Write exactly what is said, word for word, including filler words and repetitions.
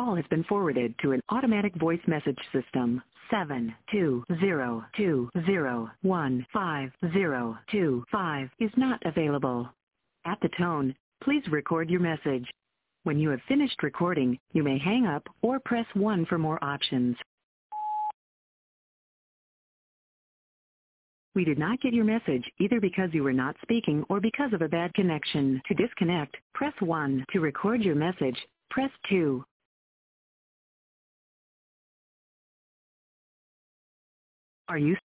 call has been forwarded to an automatic voice message system. seven two zero two zero one five zero two five is not available. At the tone, please record your message. When you have finished recording, you may hang up or press one for more options. We did not get your message either because you were not speaking or because of a bad connection. To disconnect, press one. To record your message, press two. Are you